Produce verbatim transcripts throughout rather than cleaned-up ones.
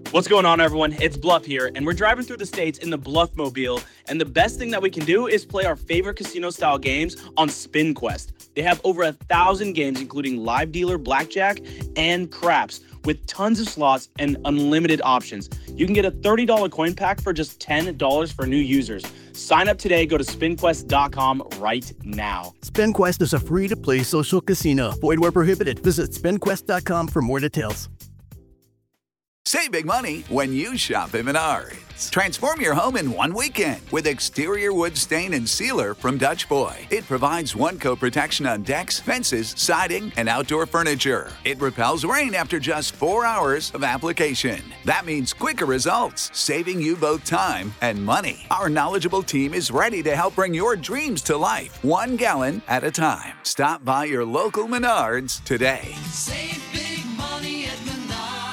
What's going on, everyone? It's Bluff here, and we're driving through the states in the Bluffmobile, and the best thing that we can do is play our favorite casino-style games on SpinQuest. They have over a thousand games, including live dealer, blackjack, and craps, with tons of slots and unlimited options. You can get a thirty dollars coin pack for just ten dollars for new users. Sign up today. Go to spin quest dot com right now. SpinQuest is a free-to-play social casino. Void where prohibited. Visit spin quest dot com for more details. Save big money when you shop at Menards. Transform your home in one weekend with exterior wood stain and sealer from Dutch Boy. It provides one-coat protection on decks, fences, siding, and outdoor furniture. It repels rain after just four hours of application. That means quicker results, saving you both time and money. Our knowledgeable team is ready to help bring your dreams to life, one gallon at a time. Stop by your local Menards today. Save big money at Menards.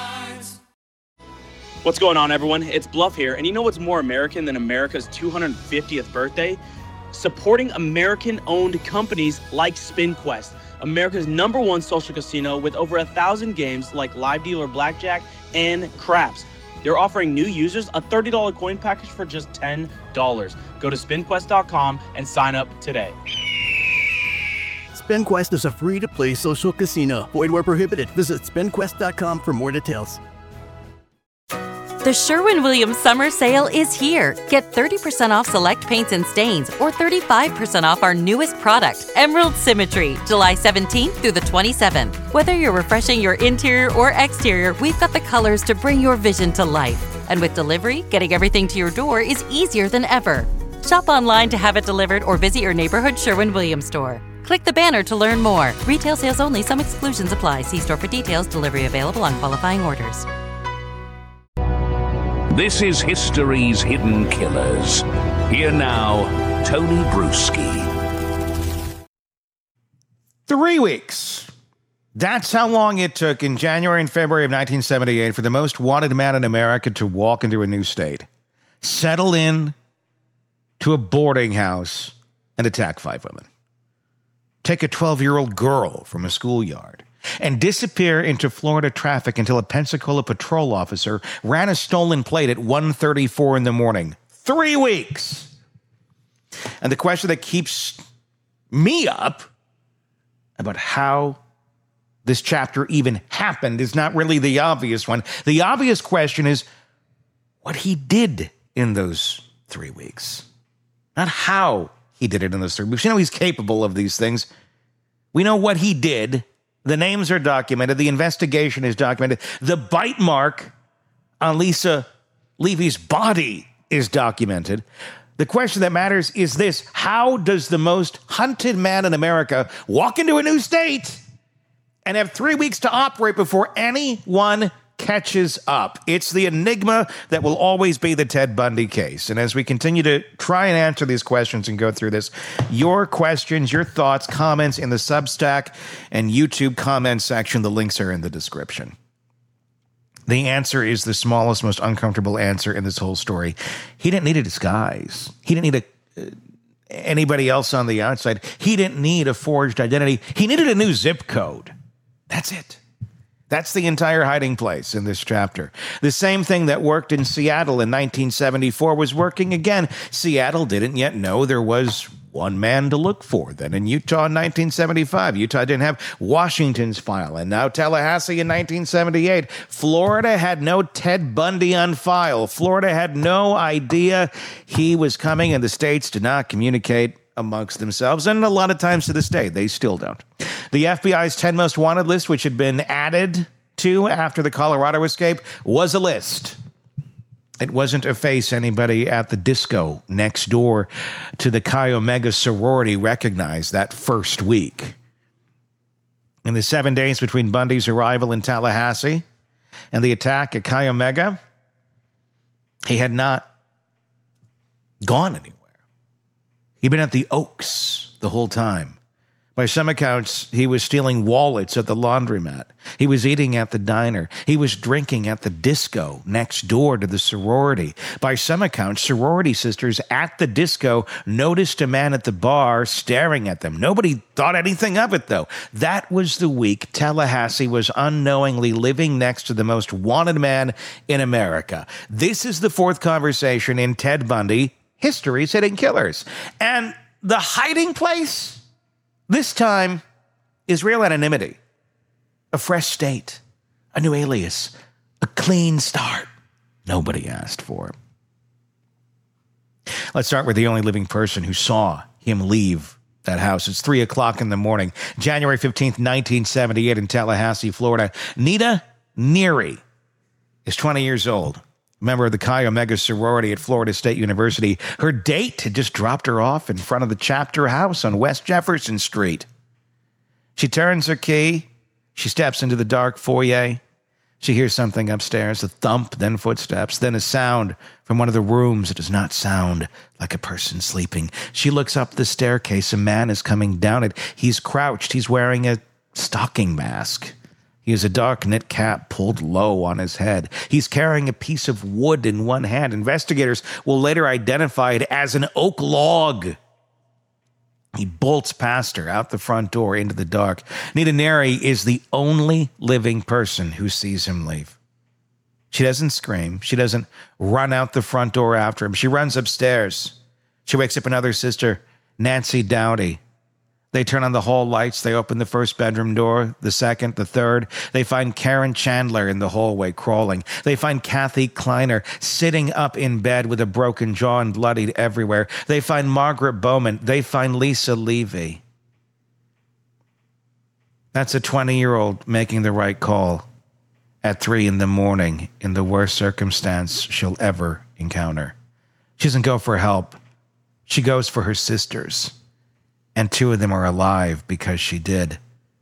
What's going on, everyone? It's Bluff here, and you know what's more American than America's two hundred fiftieth birthday? Supporting American-owned companies like SpinQuest, America's number one social casino with over a thousand games like live dealer blackjack and craps. They're offering new users a thirty dollars coin package for just ten dollars. Go to spin quest dot com and sign up today. SpinQuest is a free-to-play social casino. Void where prohibited. Visit spin quest dot com for more details. The Sherwin-Williams Summer Sale is here. Get thirty percent off select paints and stains or thirty-five percent off our newest product, Emerald Symmetry, July seventeenth through the twenty-seventh. Whether you're refreshing your interior or exterior, we've got the colors to bring your vision to life. And with delivery, getting everything to your door is easier than ever. Shop online to have it delivered or visit your neighborhood Sherwin-Williams store. Click the banner to learn more. Retail sales only. Some exclusions apply. See store for details. Delivery available on qualifying orders. This is history's hidden killers. Here now, Tony Bruschi. Three weeks. That's how long it took in January and February of nineteen seventy-eight for the most wanted man in America to walk into a new state, settle in to a boarding house, and attack five women. Take a twelve-year-old girl from a schoolyard and disappear into Florida traffic until a Pensacola patrol officer ran a stolen plate at one thirty-four in the morning. Three weeks. And the question that keeps me up about how this chapter even happened is not really the obvious one. The obvious question is what he did in those three weeks. Not how he did it in those three weeks. You know he's capable of these things. We know what he did. The names are documented. The investigation is documented. The bite mark on Lisa Levy's body is documented. The question that matters is this: how does the most hunted man in America walk into a new state and have three weeks to operate before anyone catches up? It's the enigma that will always be the Ted Bundy case. And as we continue to try and answer these questions and go through this, your questions, your thoughts, comments in the Substack and YouTube comment section, the links are in the description. The answer is the smallest, most uncomfortable answer in this whole story. He didn't need a disguise. He didn't need a, uh, anybody else on the outside. He didn't need a forged identity. He needed a new zip code. That's it. That's the entire hiding place in this chapter. The same thing that worked in Seattle in nineteen seventy-four was working again. Seattle didn't yet know there was one man to look for. Then in Utah in nineteen seventy-five, Utah didn't have Washington's file. And now Tallahassee in nineteen seventy-eight. Florida had no Ted Bundy on file. Florida had no idea he was coming, and the states did not communicate amongst themselves, and a lot of times to this day, they still don't. The F B I's ten most wanted list, which had been added to after the Colorado escape, was a list. It wasn't a face anybody at the disco next door to the Chi Omega sorority recognized that first week. In the seven days between Bundy's arrival in Tallahassee and the attack at Chi Omega, he had not gone anywhere. He'd been at the Oaks the whole time. By some accounts, he was stealing wallets at the laundromat. He was eating at the diner. He was drinking at the disco next door to the sorority. By some accounts, sorority sisters at the disco noticed a man at the bar staring at them. Nobody thought anything of it, though. That was the week Tallahassee was unknowingly living next to the most wanted man in America. This is the fourth conversation in Ted Bundy, History's Hidden Killers. And the hiding place? This time is real anonymity, a fresh state, a new alias, a clean start nobody asked for. Let's start with the only living person who saw him leave that house. It's three o'clock in the morning, January fifteenth, nineteen seventy-eight in Tallahassee, Florida. Nita Neary is twenty years old. Member of the Chi Omega sorority at Florida State University. Her date had just dropped her off in front of the chapter house on West Jefferson Street. She turns her key. She steps into the dark foyer. She hears something upstairs, a thump, then footsteps, then a sound from one of the rooms. It does not sound like a person sleeping. She looks up the staircase. A man is coming down it. He's crouched. He's wearing a stocking mask. He has a dark knit cap pulled low on his head. He's carrying a piece of wood in one hand. Investigators will later identify it as an oak log. He bolts past her out the front door into the dark. Nita Neary is the only living person who sees him leave. She doesn't scream. She doesn't run out the front door after him. She runs upstairs. She wakes up another sister, Nancy Dowdy. They turn on the hall lights. They open the first bedroom door, the second, the third. They find Karen Chandler in the hallway crawling. They find Kathy Kleiner sitting up in bed with a broken jaw and bloodied everywhere. They find Margaret Bowman. They find Lisa Levy. That's a twenty-year-old making the right call at three in the morning in the worst circumstance she'll ever encounter. She doesn't go for help. She goes for her sisters. And two of them are alive because she did.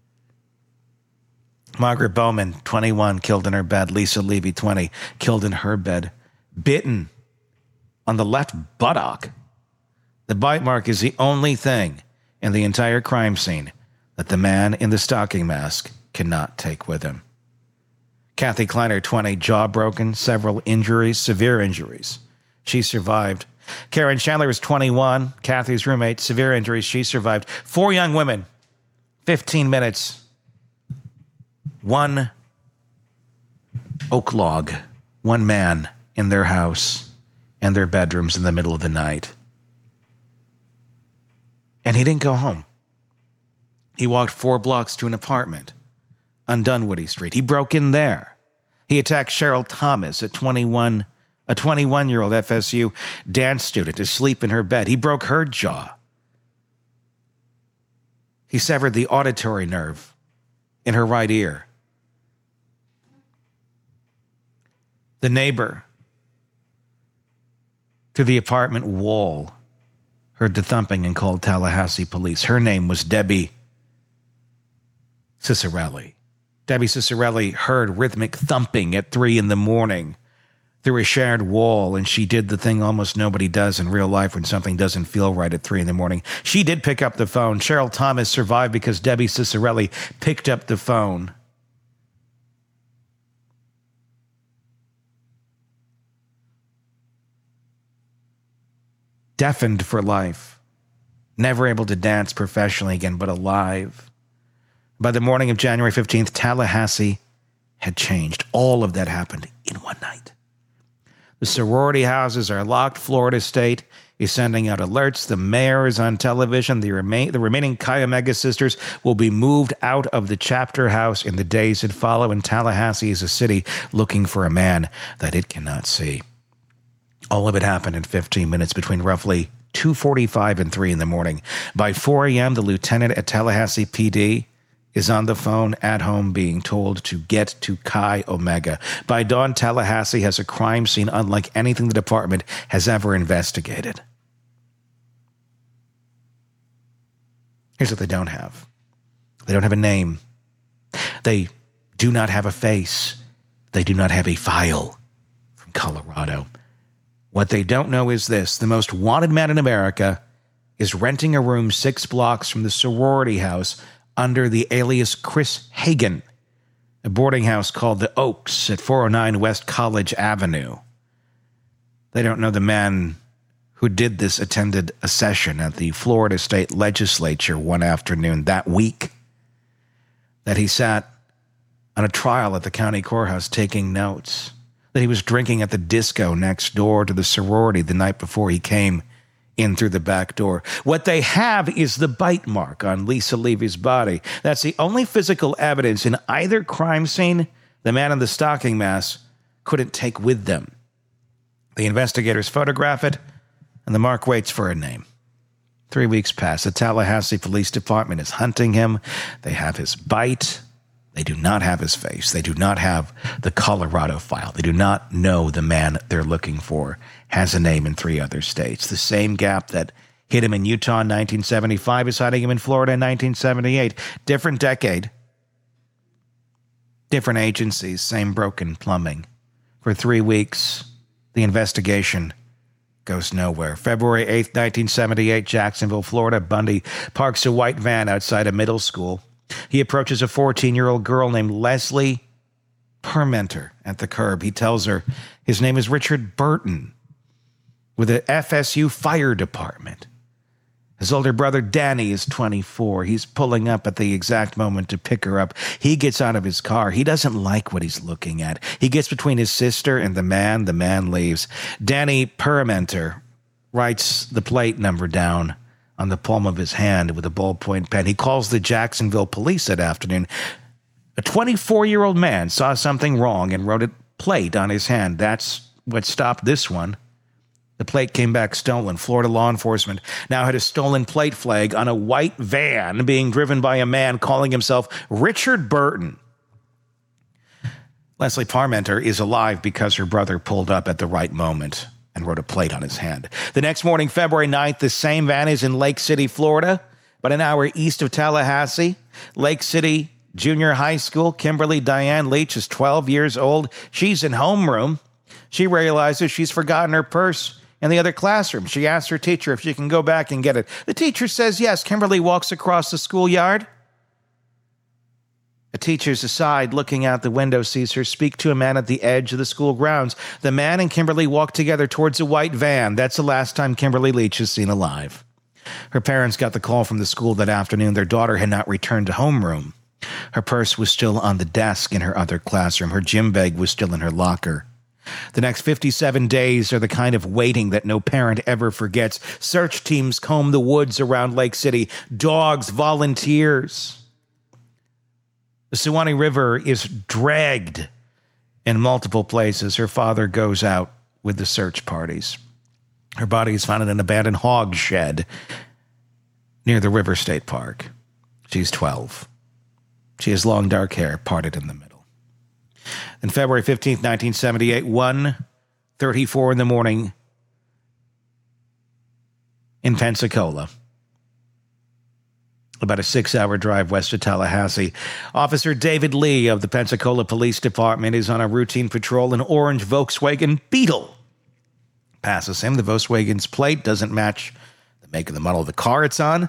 Margaret Bowman, twenty-one, killed in her bed. Lisa Levy, twenty, killed in her bed. Bitten on the left buttock. The bite mark is the only thing in the entire crime scene that the man in the stocking mask cannot take with him. Kathy Kleiner, twenty, jaw broken, several injuries, severe injuries. She survived. Karen Chandler is twenty-one, Kathy's roommate, severe injuries. She survived. Four young women, fifteen minutes. One oak log, one man in their house and their bedrooms in the middle of the night. And he didn't go home. He walked four blocks to an apartment on Dunwoody Street. He broke in there. He attacked Cheryl Thomas at twenty-one, a twenty-one-year-old F S U dance student asleep in her bed. He broke her jaw. He severed the auditory nerve in her right ear. The neighbor to the apartment wall heard the thumping and called Tallahassee police. Her name was Debbie Ciccarelli. Debbie Ciccarelli heard rhythmic thumping at three in the morning through a shared wall, and she did the thing almost nobody does in real life when something doesn't feel right at three in the morning. She did pick up the phone. Cheryl Thomas survived because Debbie Ciccarelli picked up the phone. Deafened for life. Never able to dance professionally again, but alive. By the morning of January fifteenth, Tallahassee had changed. All of that happened in one night. The sorority houses are locked. Florida State is sending out alerts. The mayor is on television. The, remain, the remaining Chi Omega sisters will be moved out of the chapter house in the days that follow, and Tallahassee is a city looking for a man that it cannot see. All of it happened in fifteen minutes between roughly two forty-five and three in the morning. By four a.m., the lieutenant at Tallahassee P D is on the phone at home being told to get to Chi Omega. By dawn, Tallahassee has a crime scene unlike anything the department has ever investigated. Here's what they don't have. They don't have a name. They do not have a face. They do not have a file from Colorado. What they don't know is this: the most wanted man in America is renting a room six blocks from the sorority house under the alias Chris Hagen, a boarding house called the Oaks at four oh nine West College Avenue. They don't know the man who did this attended a session at the Florida State Legislature one afternoon that week, that he sat on a trial at the county courthouse taking notes, that he was drinking at the disco next door to the sorority the night before he came in through the back door. What they have is the bite mark on Lisa Levy's body. That's the only physical evidence in either crime scene the man in the stocking mask couldn't take with them. The investigators photograph it, and the mark waits for a name. Three weeks pass. The Tallahassee Police Department is hunting him. They have his bite. They do not have his face. They do not have the Colorado file. They do not know the man they're looking for has a name in three other states. The same gap that hit him in Utah in nineteen seventy-five is hiding him in Florida in nineteen seventy-eight. Different decade. Different agencies, same broken plumbing. For three weeks, the investigation goes nowhere. February eighth, nineteen seventy-eight, Jacksonville, Florida. Bundy parks a white van outside a middle school. He approaches a fourteen-year-old girl named Leslie Permenter at the curb. He tells her his name is Richard Burton with the F S U Fire Department. His older brother Danny is twenty-four. He's pulling up at the exact moment to pick her up. He gets out of his car. He doesn't like what he's looking at. He gets between his sister and the man. The man leaves. Danny Permenter writes the plate number down on the palm of his hand with a ballpoint pen. He calls the Jacksonville police that afternoon. A twenty-four-year-old man saw something wrong and wrote a plate on his hand. That's what stopped this one. The plate came back stolen. Florida law enforcement now had a stolen plate flag on a white van being driven by a man calling himself Richard Burton. Leslie Parmenter is alive because her brother pulled up at the right moment and wrote a plate on his hand. The next morning, February ninth, the same van is in Lake City, Florida, but an hour east of Tallahassee. Lake City Junior High School. Kimberly Diane Leach is twelve years old. She's in homeroom. She realizes she's forgotten her purse in the other classroom. She asks her teacher if she can go back and get it. The teacher says yes. Kimberly walks across the schoolyard. A teacher's aside, looking out the window, sees her speak to a man at the edge of the school grounds. The man and Kimberly walk together towards a white van. That's the last time Kimberly Leach is seen alive. Her parents got the call from the school that afternoon. Their daughter had not returned to homeroom. Her purse was still on the desk in her other classroom. Her gym bag was still in her locker. The next fifty-seven days are the kind of waiting that no parent ever forgets. Search teams comb the woods around Lake City. Dogs, volunteers. The Suwannee River is dragged in multiple places. Her father goes out with the search parties. Her body is found in an abandoned hog shed near the River State Park. She's twelve. She has long dark hair parted in the middle. Then February fifteenth, nineteen seventy-eight, one thirty-four in the morning in Pensacola, about a six-hour drive west of Tallahassee. Officer David Lee of the Pensacola Police Department is on a routine patrol. An orange Volkswagen Beetle passes him. The Volkswagen's plate doesn't match the make and the model of the car it's on.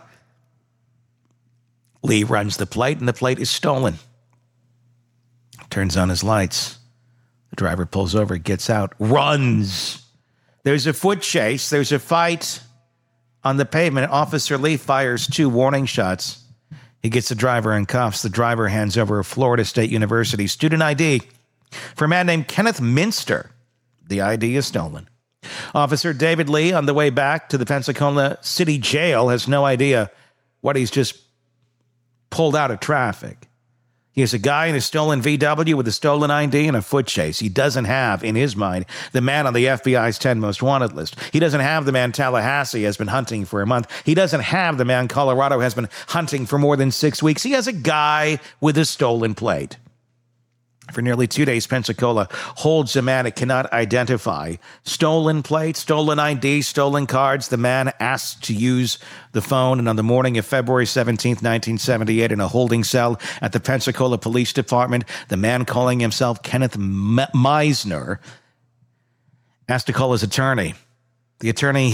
Lee runs the plate, and the plate is stolen. Turns on his lights. The driver pulls over, gets out, runs. There's a foot chase. There's a fight on the pavement. Officer Lee fires two warning shots. He gets the driver in cuffs. The driver hands over a Florida State University student I D for a man named Kenneth Minster. The I D is stolen. Officer David Lee, on the way back to the Pensacola City Jail, has no idea what he's just pulled out of traffic. He has a guy in a stolen V W with a stolen I D and a foot chase. He doesn't have, in his mind, the man on the F B I's ten most wanted list. He doesn't have the man Tallahassee has been hunting for a month. He doesn't have the man Colorado has been hunting for more than six weeks. He has a guy with a stolen plate. For nearly two days, Pensacola holds a man it cannot identify. Stolen plate, stolen I D, stolen cards. The man asked to use the phone, and on the morning of February seventeenth, nineteen seventy-eight, in a holding cell at the Pensacola Police Department, the man calling himself Kenneth Meisner asked to call his attorney. The attorney he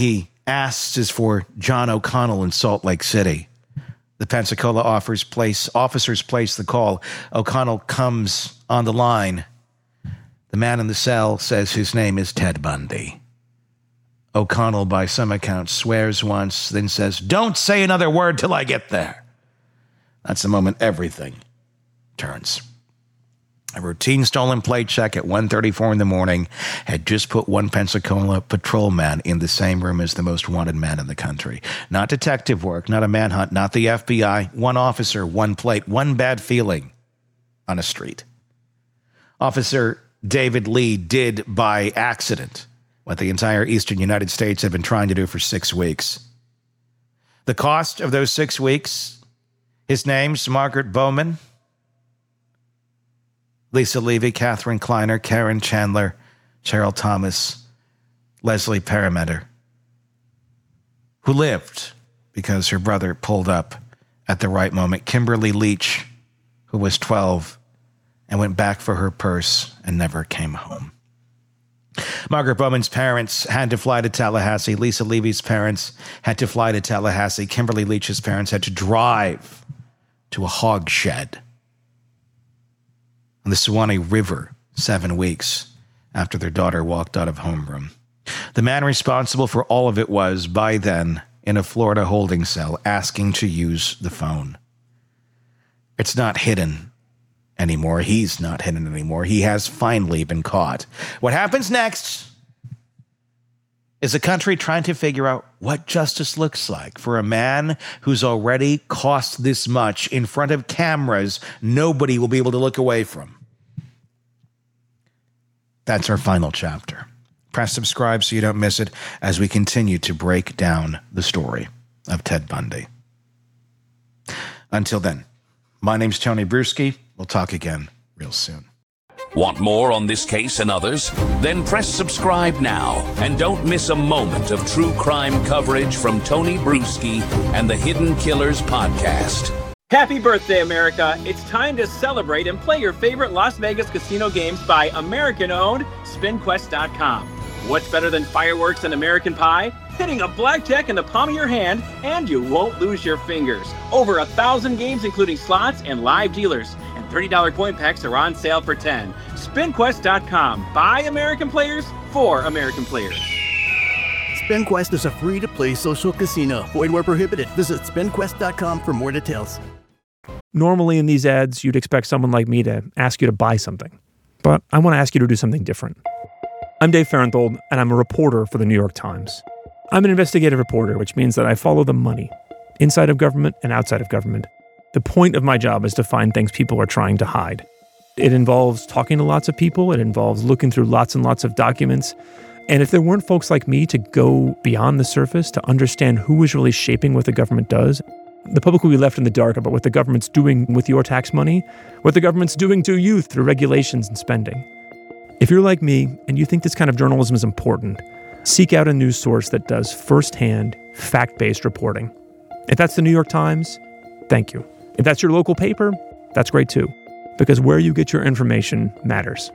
asks is for John O'Connell in Salt Lake City. The Pensacola offers place, officers place the call. O'Connell comes on the line. The man in the cell says his name is Ted Bundy. O'Connell, by some accounts, swears once, then says, "Don't say another word till I get there." That's the moment everything turns. A routine stolen plate check at one thirty-four in the morning had just put one Pensacola patrolman in the same room as the most wanted man in the country. Not detective work, not a manhunt, not the F B I. One officer, one plate, one bad feeling on a street. Officer David Lee did by accident what the entire eastern United States had been trying to do for six weeks. The cost of those six weeks, his name's Margaret Bowman, Lisa Levy, Catherine Kleiner, Karen Chandler, Cheryl Thomas, Leslie Parameter, who lived because her brother pulled up at the right moment. Kimberly Leach, who was twelve and went back for her purse and never came home. Margaret Bowman's parents had to fly to Tallahassee. Lisa Levy's parents had to fly to Tallahassee. Kimberly Leach's parents had to drive to a hog shed on the Suwannee River seven weeks after their daughter walked out of homeroom. The man responsible for all of it was, by then, in a Florida holding cell asking to use the phone. It's not hidden anymore. He's not hidden anymore. He has finally been caught. What happens next is a country trying to figure out what justice looks like for a man who's already cost this much in front of cameras nobody will be able to look away from. That's our final chapter. Press subscribe so you don't miss it as we continue to break down the story of Ted Bundy. Until then, my name's Tony Bruschi. We'll talk again real soon. Want more on this case and others? Then press subscribe now and don't miss a moment of true crime coverage from Tony Bruschi and the Hidden Killers podcast. Happy birthday, America. It's time to celebrate and play your favorite Las Vegas casino games by American-owned Spin Quest dot com. What's better than fireworks and American Pie? Hitting a blackjack in the palm of your hand, and you won't lose your fingers. Over a thousand games, including slots and live dealers. And thirty dollars coin packs are on sale for ten dollars. Spin Quest dot com. By American players, for American players. SpinQuest is a free-to-play social casino. Void where prohibited. Visit Spin Quest dot com for more details. Normally in these ads, you'd expect someone like me to ask you to buy something. But I want to ask you to do something different. I'm Dave Farenthold, and I'm a reporter for the New York Times. I'm an investigative reporter, which means that I follow the money, inside of government and outside of government. The point of my job is to find things people are trying to hide. It involves talking to lots of people. It involves looking through lots and lots of documents. And if there weren't folks like me to go beyond the surface to understand who is really shaping what the government does, the public will be left in the dark about what the government's doing with your tax money, what the government's doing to you through regulations and spending. If you're like me and you think this kind of journalism is important, seek out a news source that does firsthand, fact-based reporting. If that's the New York Times, thank you. If that's your local paper, that's great too, because where you get your information matters.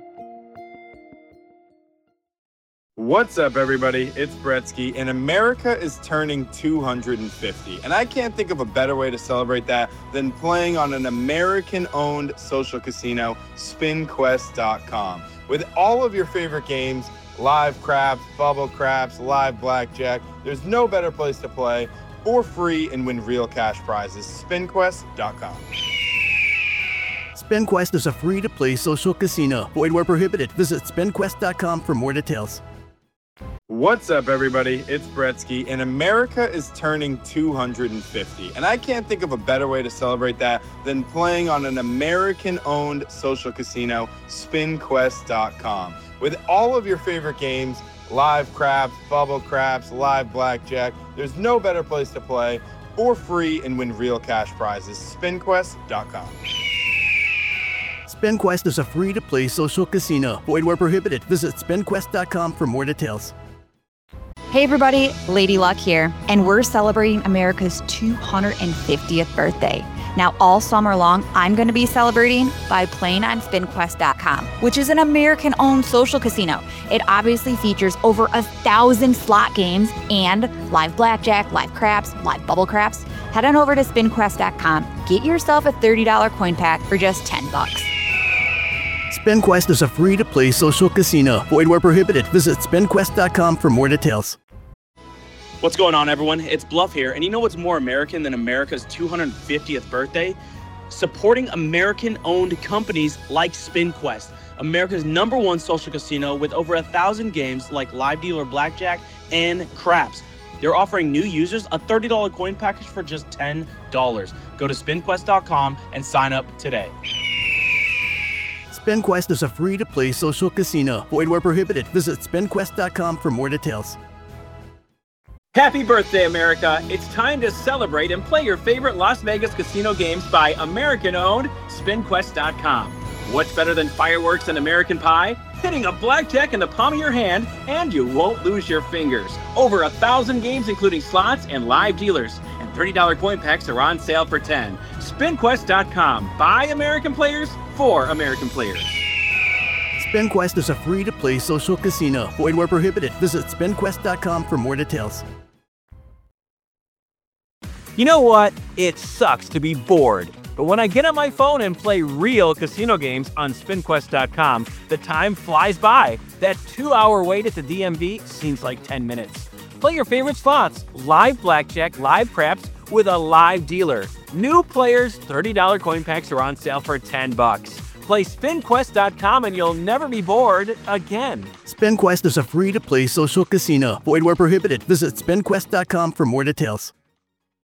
What's up, everybody? It's Bretsky, and America is turning two hundred fifty. And I can't think of a better way to celebrate that than playing on an American-owned social casino, Spin Quest dot com. With all of your favorite games, live craps, bubble craps, live blackjack, there's no better place to play for free and win real cash prizes. Spin Quest dot com. SpinQuest is a free-to-play social casino. Void where prohibited. Visit Spin Quest dot com for more details. What's up, everybody? It's Bretsky, and America is turning two hundred fifty. And I can't think of a better way to celebrate that than playing on an American-owned social casino, Spin Quest dot com. With all of your favorite games, live craps, bubble craps, live blackjack, there's no better place to play for free and win real cash prizes. Spin Quest dot com. SpinQuest is a free-to-play social casino. Void where prohibited. Visit Spin Quest dot com for more details. Hey everybody, Lady Luck here, and we're celebrating America's two hundred fiftieth birthday. Now, all summer long, I'm going to be celebrating by playing on Spin Quest dot com, which is an American-owned social casino. It obviously features over a thousand slot games and live blackjack, live craps, live bubble craps. Head on over to Spin Quest dot com. Get yourself a thirty dollars coin pack for just ten bucks. SpinQuest is a free-to-play social casino. Void where prohibited. Visit Spin Quest dot com for more details. What's going on, everyone? It's Bluff here, and you know what's more American than America's two hundred fiftieth birthday? Supporting American-owned companies like SpinQuest, America's number one social casino with over a thousand games like live dealer blackjack and craps. They're offering new users a thirty dollars coin package for just ten dollars. Go to Spin Quest dot com and sign up today. SpinQuest is a free-to-play social casino. Void where prohibited. Visit Spin Quest dot com for more details. Happy birthday, America. It's time to celebrate and play your favorite Las Vegas casino games by American-owned Spin Quest dot com. What's better than fireworks and American Pie? Hitting a blackjack in the palm of your hand, and you won't lose your fingers. Over a thousand games, including slots and live dealers. And thirty dollars coin packs are on sale for ten dollars. Spin Quest dot com. By American players, for American players. SpinQuest is a free-to-play social casino. Void where prohibited. Visit Spin Quest dot com for more details. You know what? It sucks to be bored. But when I get on my phone and play real casino games on Spin Quest dot com, the time flies by. That two-hour wait at the D M V seems like ten minutes. Play your favorite slots, live blackjack, live craps, with a live dealer. New players, thirty dollars coin packs are on sale for ten bucks. Play Spin Quest dot com and you'll never be bored again. SpinQuest is a free-to-play social casino. Void where prohibited. Visit Spin Quest dot com for more details.